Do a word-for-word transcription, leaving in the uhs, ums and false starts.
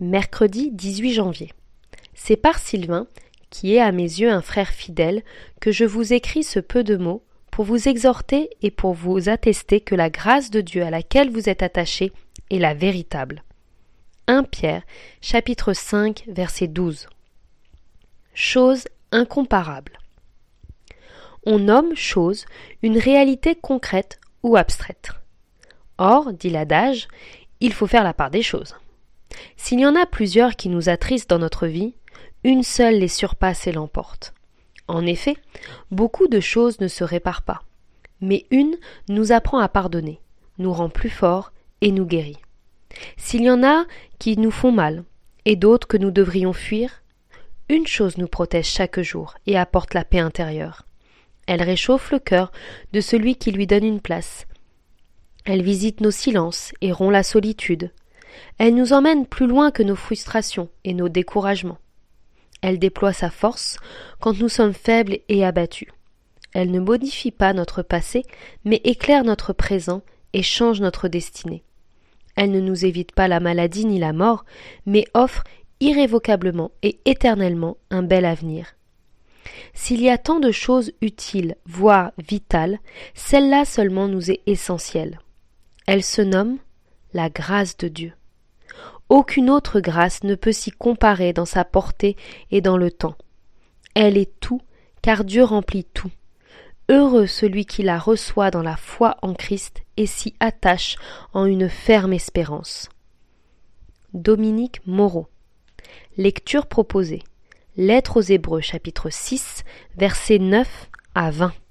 Mercredi dix-huit janvier. C'est par Sylvain, qui est à mes yeux un frère fidèle, que je vous écris ce peu de mots pour vous exhorter et pour vous attester que la grâce de Dieu à laquelle vous êtes attachés est la véritable. premier Pierre, chapitre cinq, verset douze. Chose incomparable. On nomme chose une réalité concrète ou abstraite. Or, dit l'adage, il faut faire la part des choses. S'il y en a plusieurs qui nous attristent dans notre vie, une seule les surpasse et l'emporte. En effet, beaucoup de choses ne se réparent pas, mais une nous apprend à pardonner, nous rend plus forts et nous guérit. S'il y en a qui nous font mal, et d'autres que nous devrions fuir, une chose nous protège chaque jour et apporte la paix intérieure. Elle réchauffe le cœur de celui qui lui donne une place. Elle visite nos silences et rompt la solitude. Elle nous emmène plus loin que nos frustrations et nos découragements. Elle déploie sa force quand nous sommes faibles et abattus. Elle ne modifie pas notre passé, mais éclaire notre présent et change notre destinée. Elle ne nous évite pas la maladie ni la mort, mais offre irrévocablement et éternellement un bel avenir. S'il y a tant de choses utiles, voire vitales, celle-là seulement nous est essentielle. Elle se nomme la grâce de Dieu. Aucune autre grâce ne peut s'y comparer dans sa portée et dans le temps. Elle est tout, car Dieu remplit tout. Heureux celui qui la reçoit dans la foi en Christ et s'y attache en une ferme espérance. Dominique Moreau. Lecture proposée. Lettre aux Hébreux, chapitre six, versets neuf à vingt.